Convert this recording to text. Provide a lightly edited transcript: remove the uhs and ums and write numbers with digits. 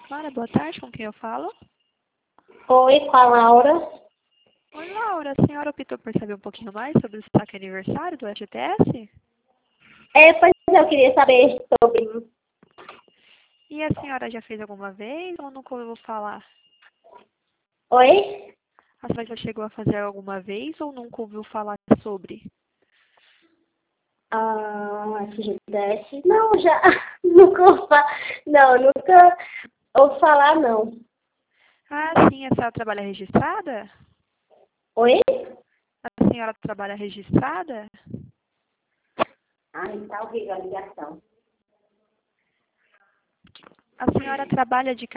Clara, boa tarde, com quem eu falo? Oi, com a Laura. Oi, Laura, a senhora optou por saber um pouquinho mais sobre o destaque aniversário do FGTS? Pois eu queria saber sobre. E a senhora já fez alguma vez ou nunca ouviu falar? Oi? A senhora já chegou a fazer alguma vez ou nunca ouviu falar sobre? FGTS? Não, já. Nunca nunca ouvi falar, não. Ah, sim, a senhora trabalha registrada? Oi? A senhora trabalha registrada? Tá horrível a ligação. A senhora trabalha de